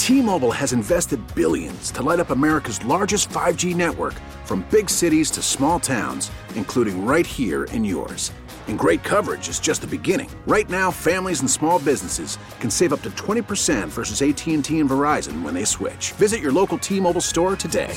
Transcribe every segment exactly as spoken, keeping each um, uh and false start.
T-Mobile has invested billions to light up America's largest five G network, from big cities to small towns, including right here in yours. And great coverage is just the beginning. Right now, families and small businesses can save up to twenty percent versus A T and T and Verizon when they switch. Visit your local T-Mobile store today.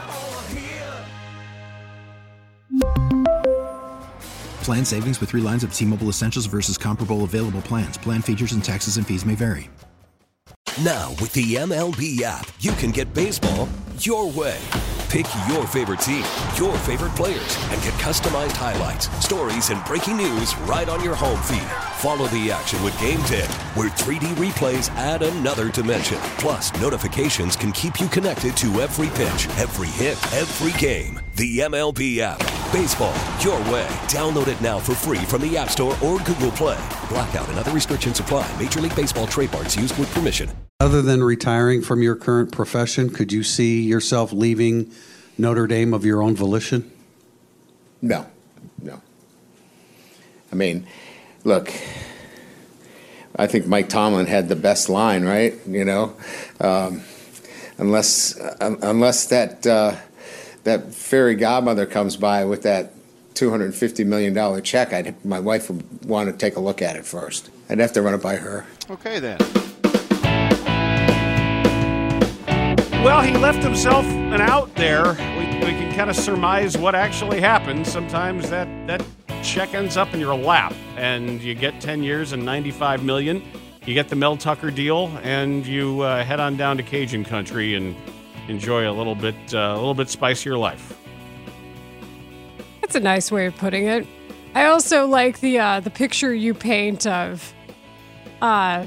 Plan savings with three lines of T-Mobile Essentials versus comparable available plans. Plan features and taxes and fees may vary. Now, with the M L B app, you can get baseball your way. Pick your favorite team, your favorite players, and get customized highlights, stories, and breaking news right on your home feed. Follow the action with Game Day, where three D replays add another dimension. Plus, notifications can keep you connected to every pitch, every hit, every game. The M L B app. Baseball your way. Download it now for free from the App Store or Google Play. Blackout and other restrictions apply. Major League Baseball trademarks used with permission. Other than retiring from your current profession, could you see yourself leaving Notre Dame of your own volition? No, no. I mean, look, I think Mike Tomlin had the best line, right? You know, um, unless uh, unless that uh, that fairy godmother comes by with that two hundred fifty million dollars check, I'd, my wife would want to take a look at it first. I'd have to run it by her. Okay, then. Well, he left himself an out there. We, we can kind of surmise what actually happened. Sometimes that, that check ends up in your lap, and you get ten years and ninety-five million dollars. You get the Mel Tucker deal, and you uh, head on down to Cajun country and enjoy a little bit uh, a little bit spicier life. That's a nice way of putting it. I also like the uh, the picture you paint of uh,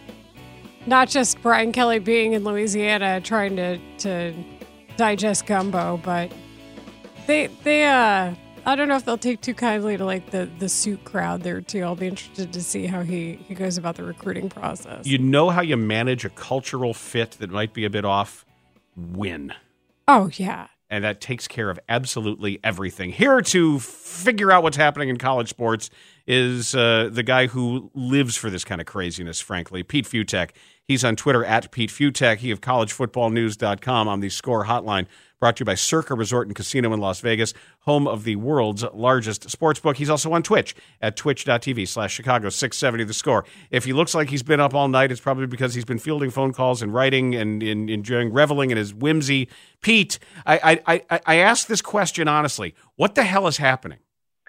not just Brian Kelly being in Louisiana trying to, to digest gumbo, but they they uh I don't know if they'll take too kindly to like the, the suit crowd there too. I'll be interested to see how he, he goes about the recruiting process. You know how you manage a cultural fit that might be a bit off? Win. Oh, yeah. And that takes care of absolutely everything. Here to figure out what's happening in college sports is uh, the guy who lives for this kind of craziness, frankly, Pete Fiutak. He's on Twitter at Pete Fiutak. He of college football news dot com on the Score Hotline, brought to you by Circa Resort and Casino in Las Vegas, home of the world's largest sports book. He's also on Twitch at twitch.tv slash Chicago six seventy The Score. If he looks like he's been up all night, it's probably because he's been fielding phone calls and writing and, and enjoying, reveling in his whimsy. Pete, I, I, I, I ask this question honestly. What the hell is happening?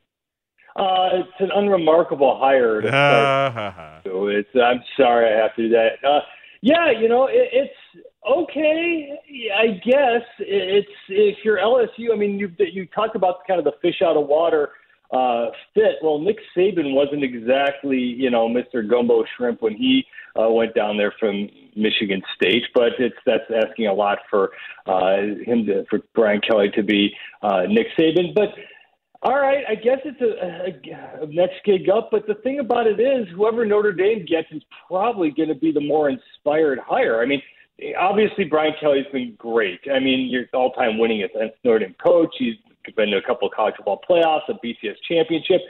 Uh, it's an unremarkable hire. To start. So it's, I'm sorry I have to do that. Uh, yeah, you know, it, it's okay, I guess. It's if you're L S U, I mean, you you talked about kind of the fish out of water uh, fit. Well, Nick Saban wasn't exactly, you know, Mister Gumbo Shrimp when he uh, went down there from Michigan State, but it's that's asking a lot for uh, him to, for Brian Kelly to be uh, Nick Saban. But all right, I guess it's a, a, a next gig up, but the thing about it is whoever Notre Dame gets is probably going to be the more inspired hire. I mean, obviously Brian Kelly's been great. I mean, your all-time winningest Notre Dame coach. He's been to a couple of college football playoffs, a B C S championship.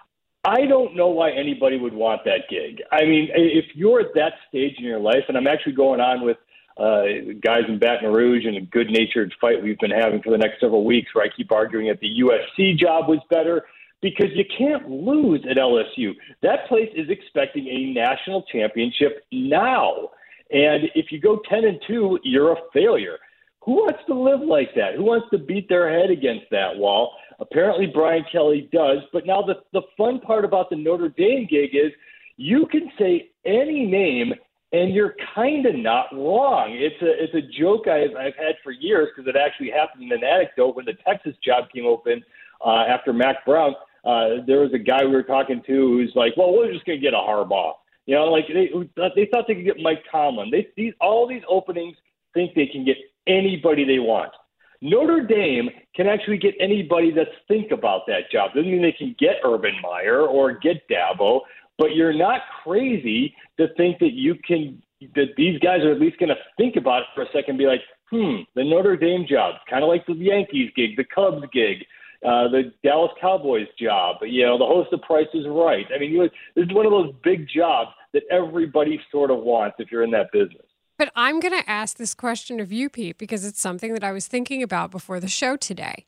I don't know why anybody would want that gig. I mean, if you're at that stage in your life, and I'm actually going on with Uh, guys in Baton Rouge and a good-natured fight we've been having for the next several weeks where I keep arguing that the U S C job was better because you can't lose at L S U. That place is expecting a national championship now. And if you go ten and two, you're a failure. Who wants to live like that? Who wants to beat their head against that wall? Apparently Brian Kelly does. But now the, the fun part about the Notre Dame gig is you can say any name and you're kind of not wrong. It's a it's a joke I've, I've had for years because it actually happened in an anecdote when the Texas job came open uh, after Mac Brown. Uh, there was a guy we were talking to who's like, well, we're just going to get a Harbaugh. You know, like they they thought they could get Mike Tomlin. They these all these openings think they can get anybody they want. Notre Dame can actually get anybody that's think about that job. Doesn't mean they can get Urban Meyer or get Dabo. But you're not crazy to think that you can, that these guys are at least going to think about it for a second and be like, hmm, the Notre Dame job, kind of like the Yankees gig, the Cubs gig, uh, the Dallas Cowboys job, you know, the host of Price is Right. I mean, you, this is one of those big jobs that everybody sort of wants if you're in that business. But I'm going to ask this question of you, Pete, because it's something that I was thinking about before the show today.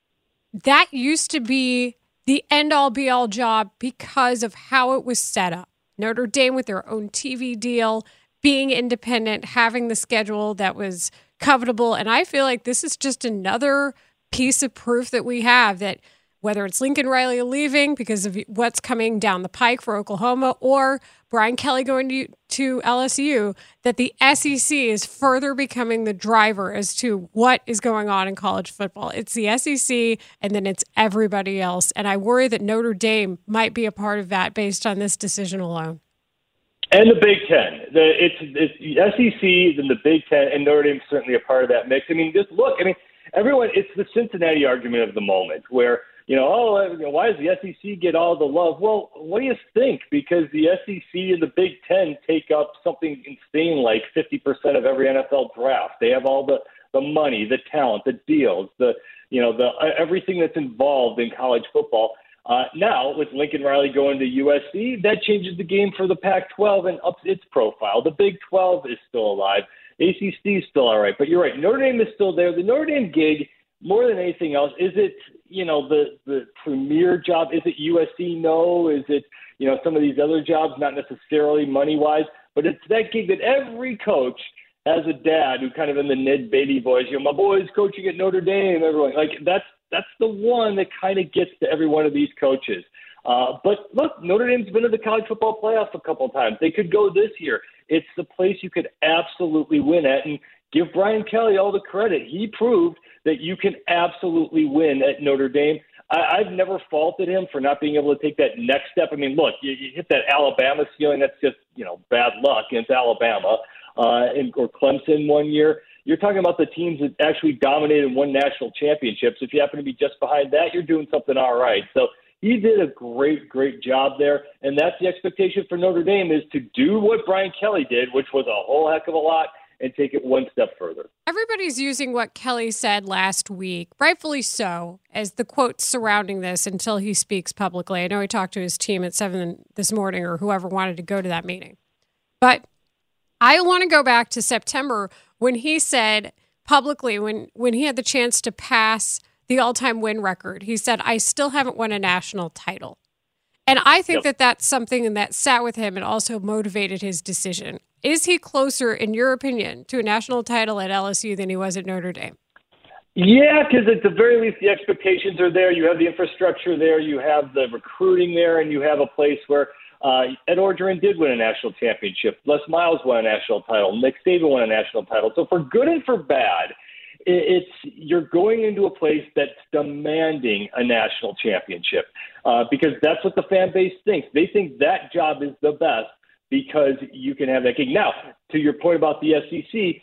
That used to be the end-all, be-all job because of how it was set up. Notre Dame with their own T V deal, being independent, having the schedule that was covetable. And I feel like this is just another piece of proof that we have that whether it's Lincoln Riley leaving because of what's coming down the pike for Oklahoma or Brian Kelly going to, to L S U, that the S E C is further becoming the driver as to what is going on in college football. It's the S E C and then it's everybody else. And I worry that Notre Dame might be a part of that based on this decision alone. And the Big Ten. The, it's, it's the S E C, then the Big Ten, and Notre Dame's certainly a part of that mix. I mean, just look, I mean, everyone, it's the Cincinnati argument of the moment where, you know, oh, you know, why does the S E C get all the love? Well, what do you think? Because the S E C and the Big Ten take up something insane like fifty percent of every N F L draft. They have all the, the money, the talent, the deals, the, you know, the everything that's involved in college football. Uh, now, with Lincoln Riley going to U S C, that changes the game for the Pac twelve and ups its profile. The Big twelve is still alive. A C C is still all right. But you're right, Notre Dame is still there. The Notre Dame gig, more than anything else, is it, you know, the, the premier job? Is it U S C? No. Is it, you know, some of these other jobs? Not necessarily money-wise, but it's that gig that every coach has a dad who kind of in the Ned Beatty voice, you know, my boy's coaching at Notre Dame, everyone. Like, that's that's the one that kind of gets to every one of these coaches. Uh, but, look, Notre Dame's been to the college football playoff a couple of times. They could go this year. It's the place you could absolutely win at, and give Brian Kelly all the credit. He proved that you can absolutely win at Notre Dame. I, I've never faulted him for not being able to take that next step. I mean, look, you, you hit that Alabama ceiling. That's just, you know, bad luck against Alabama uh, and, or Clemson one year. You're talking about the teams that actually dominated and won national championships. If you happen to be just behind that, you're doing something all right. So he did a great, great job there. And that's the expectation for Notre Dame, is to do what Brian Kelly did, which was a whole heck of a lot, and take it one step further. Everybody's using what Kelly said last week, rightfully so, as the quote surrounding this until he speaks publicly. I know he talked to his team at seven this morning, or whoever wanted to go to that meeting. But I want to go back to September when he said publicly, when, when he had the chance to pass the all-time win record, he said, I still haven't won a national title. And I think yep. that that's something that sat with him and also motivated his decision. Is he closer, in your opinion, to a national title at L S U than he was at Notre Dame? Yeah, because at the very least, the expectations are there. You have the infrastructure there. You have the recruiting there, and you have a place where uh, Ed Orgeron did win a national championship. Les Miles won a national title. Nick Saban won a national title. So for good and for bad, it's you're going into a place that's demanding a national championship uh, because that's what the fan base thinks. They think that job is the best because you can have that gig. Now, to your point about the S E C,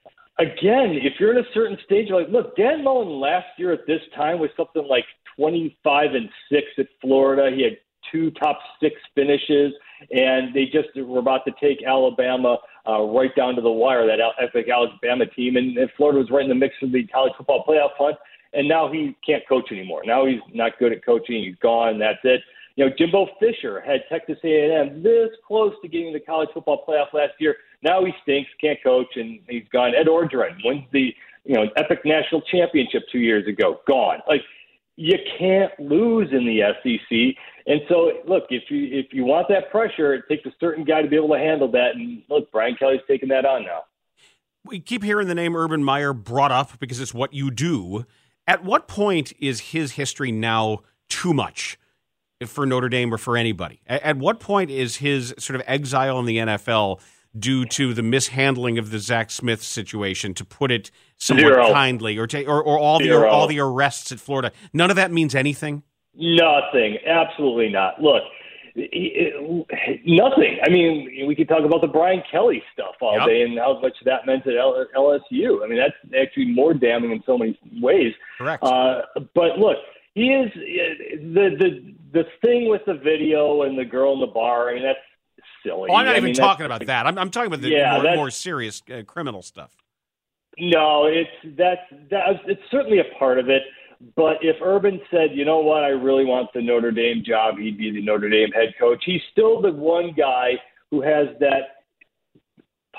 again, if you're in a certain stage, like, look, Dan Mullen last year at this time was something like twenty-five and six at Florida. He had two top six finishes, and they just were about to take Alabama uh, right down to the wire, that epic Alabama team. And, and Florida was right in the mix of the college football playoff hunt, and now he can't coach anymore. Now he's not good at coaching. He's gone. That's it. You know, Jimbo Fisher had Texas A and M this close to getting the college football playoff last year. Now he stinks, can't coach, and he's gone. Ed Orgeron wins the, you know, epic national championship two years ago. Gone. Like, you can't lose in the S E C. And so, look, if you if you want that pressure, it takes a certain guy to be able to handle that. And look, Brian Kelly's taking that on now. We keep hearing the name Urban Meyer brought up because it's what you do. At what point is his history now too much for Notre Dame or for anybody? At what point is his sort of exile in the N F L due to the mishandling of the Zach Smith situation, to put it somewhat Zero. kindly, or, to, or or all Zero. the all the arrests at Florida? None of that means anything? Nothing. Absolutely not. Look, it, it, nothing. I mean, we could talk about the Brian Kelly stuff all yep. day and how much that meant at L- LSU. I mean, that's actually more damning in so many ways. Correct. Uh, but look, he is the the the thing with the video and the girl in the bar. I mean, that's silly. Oh, I'm not I even mean, talking about that. I'm, I'm talking about the yeah, more, more serious uh, criminal stuff. No, it's that's that. It's certainly a part of it. But if Urban said, you know what, I really want the Notre Dame job, he'd be the Notre Dame head coach. He's still the one guy who has that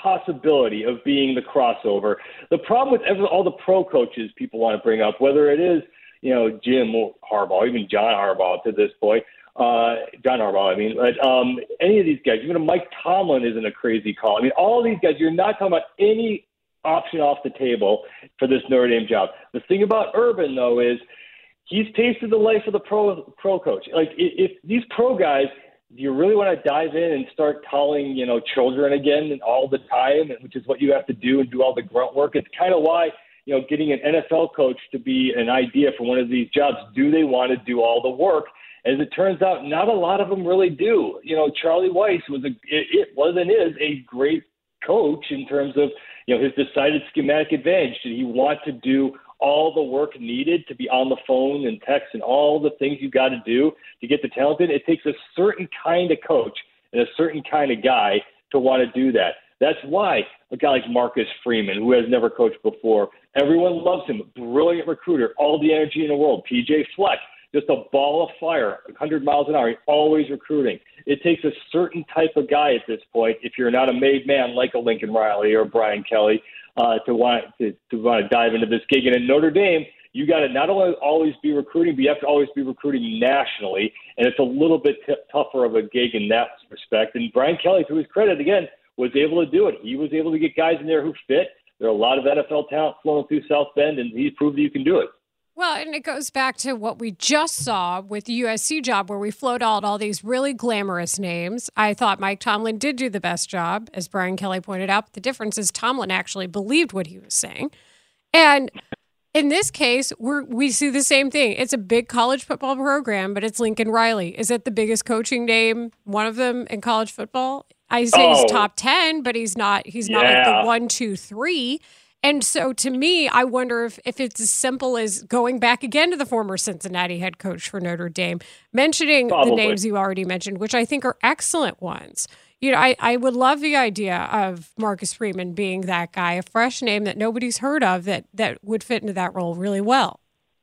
possibility of being the crossover. The problem with every, all the pro coaches people want to bring up, whether it is, you know, Jim Harbaugh, even John Harbaugh to this point, uh, John Harbaugh, I mean, but, um, any of these guys, even Mike Tomlin isn't a crazy call. I mean, all these guys, you're not talking about any option off the table for this Notre Dame job. The thing about Urban, though, is he's tasted the life of the pro pro coach. Like, if, if these pro guys, do you really want to dive in and start calling, you know, children again all the time, which is what you have to do and do all the grunt work? It's kind of why, you know, getting an N F L coach to be an idea for one of these jobs. Do they want to do all the work? As it turns out, not a lot of them really do. You know, Charlie Weiss was a, it, it was and is a great coach in terms of, you know, his decided schematic advantage. Did he want to do all the work needed to be on the phone and text and all the things you got to do to get the talent in? It takes a certain kind of coach and a certain kind of guy to want to do that. That's why a guy like Marcus Freeman, who has never coached before, everyone loves him. Brilliant recruiter, all the energy in the world. P J Fleck, just a ball of fire, one hundred miles an hour. He's always recruiting. It takes a certain type of guy at this point, if you're not a made man like a Lincoln Riley or Brian Kelly, uh, to want to, to want to dive into this gig. And in Notre Dame, you got to not only always be recruiting, but you have to always be recruiting nationally. And it's a little bit t- tougher of a gig in that respect. And Brian Kelly, to his credit, again, was able to do it. He was able to get guys in there who fit. There are a lot of N F L talent flowing through South Bend, and he's proved that you can do it. Well, and it goes back to what we just saw with the U S C job, where we float out all these really glamorous names. I thought Mike Tomlin did do the best job, as Brian Kelly pointed out. But the difference is Tomlin actually believed what he was saying. And in this case, we're, we see the same thing. It's a big college football program, but it's Lincoln Riley. Is it the biggest coaching name, one of them in college football? I say oh, he's top ten, but he's not. He's not yeah. like the one, two, three. And so to me, I wonder if, if it's as simple as going back again to the former Cincinnati head coach for Notre Dame, mentioning Probably. the names you already mentioned, which I think are excellent ones. You know, I, I would love the idea of Marcus Freeman being that guy, a fresh name that nobody's heard of that, that would fit into that role really well.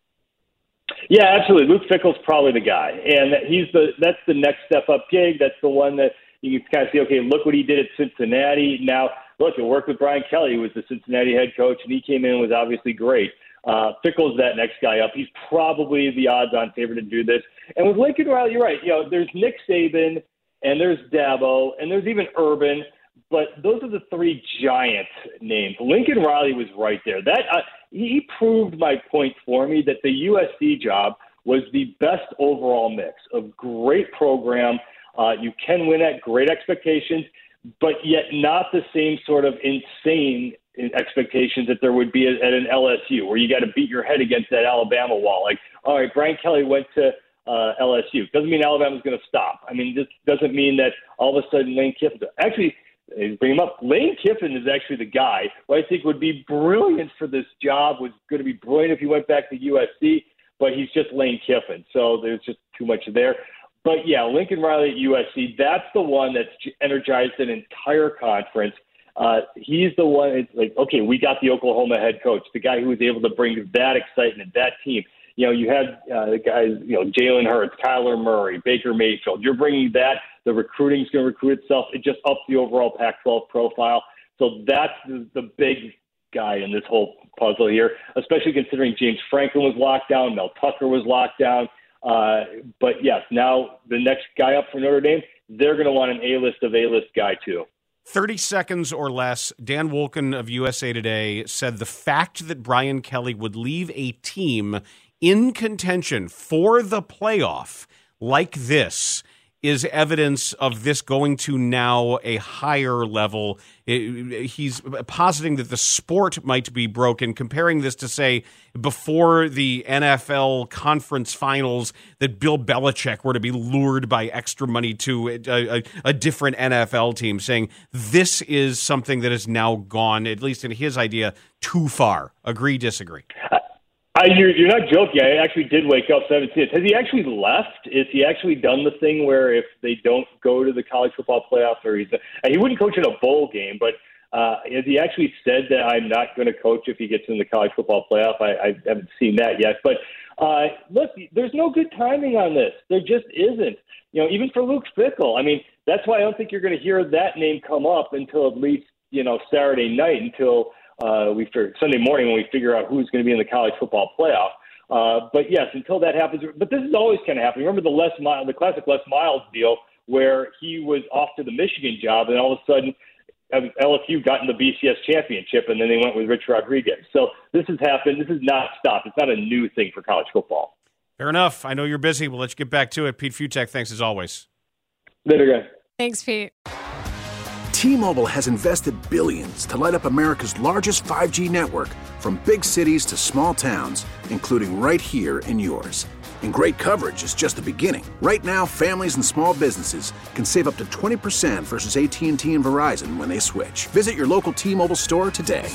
Yeah, absolutely. Luke Fickell's probably the guy. And he's the that's the next step up gig. That's the one that you can kind of see, okay, look what he did at Cincinnati. Now, look, it worked with Brian Kelly, who was the Cincinnati head coach, and he came in and was obviously great. Uh, Fickell's that next guy up. He's probably the odds-on favorite to do this. And with Lincoln Riley, you're right. You know, there's Nick Saban, and there's Dabo, and there's even Urban, but those are the three giant names. Lincoln Riley was right there. That uh, he proved my point for me that the U S C job was the best overall mix of great program. Uh, you can win at great expectations, but yet not the same sort of insane expectations that there would be at, at an L S U, where you got to beat your head against that Alabama wall. Like, all right, Brian Kelly went to uh, L S U. Doesn't mean Alabama's going to stop. I mean, this doesn't mean that all of a sudden Lane Kiffin – actually, bring him up. Lane Kiffin is actually the guy who I think would be brilliant for this job, was going to be brilliant if he went back to U S C, but he's just Lane Kiffin, so there's just too much there. But, yeah, Lincoln Riley at U S C, that's the one that's energized an entire conference. Uh, he's the one, it's like, okay, we got the Oklahoma head coach, the guy who was able to bring that excitement, that team. You know, you had uh, the guys, you know, Jalen Hurts, Kyler Murray, Baker Mayfield. You're bringing that. The recruiting's going to recruit itself. It just ups the overall Pac twelve profile. So that's the, the big guy in this whole puzzle here, especially considering James Franklin was locked down, Mel Tucker was locked down. Uh, but, yes, now the next guy up for Notre Dame, they're going to want an A-list of A-list guy too. thirty seconds or less, Dan Wolken of U S A Today said the fact that Brian Kelly would leave a team in contention for the playoff like this is evidence of this going to now a higher level. It, he's positing that the sport might be broken, comparing this to, say, before the N F L conference finals, that Bill Belichick were to be lured by extra money to a, a, a different N F L team, saying this is something that has now gone, at least in his idea, too far. Agree, disagree? I, you're, you're not joking. I actually did wake up seventeen. Has he actually left? Is he actually done the thing where if they don't go to the college football playoffs, or he's he wouldn't coach in a bowl game, but uh, has he actually said that I'm not going to coach if he gets in the college football playoff? I, I haven't seen that yet. But uh, look, there's no good timing on this. There just isn't. You know, even for Luke Fickell. I mean, that's why I don't think you're going to hear that name come up until at least you know, Saturday night until uh, we figure, Sunday morning when we figure out who's going to be in the college football playoff. Uh, but yes, until that happens. But this is always kind of happening. Remember the Les Miles, the classic Les Miles deal, where he was off to the Michigan job, and all of a sudden L S U got in the B C S championship, and then they went with Rich Rodriguez. So this has happened. This has not stopped. It's not a new thing for college football. Fair enough. I know you're busy. We'll let you get back to it. Pete Fiutak, thanks as always. Later, guys. Thanks, Pete. T-Mobile has invested billions to light up America's largest five G network, from big cities to small towns, including right here in yours. And great coverage is just the beginning. Right now, families and small businesses can save up to twenty percent versus A T and T and Verizon when they switch. Visit your local T-Mobile store today.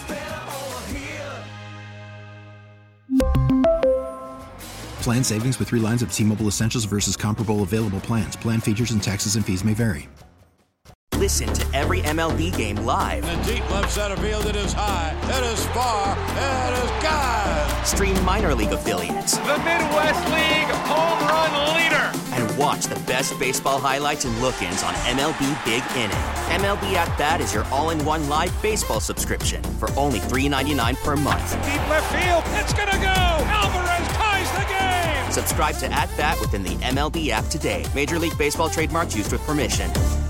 Plan savings with three lines of T-Mobile Essentials versus comparable available plans. Plan features and taxes and fees may vary. Listen to every M L B game live. In the deep left center field, it is high, it is far, it is gone. Stream minor league affiliates. The Midwest League home run leader. And watch the best baseball highlights and look-ins on M L B Big Inning. M L B At Bat is your all-in-one live baseball subscription for only three dollars and ninety-nine cents per month. Deep left field, it's gonna go. Alvarez ties the game. Subscribe to At Bat within the M L B app today. Major League Baseball trademarks used with permission.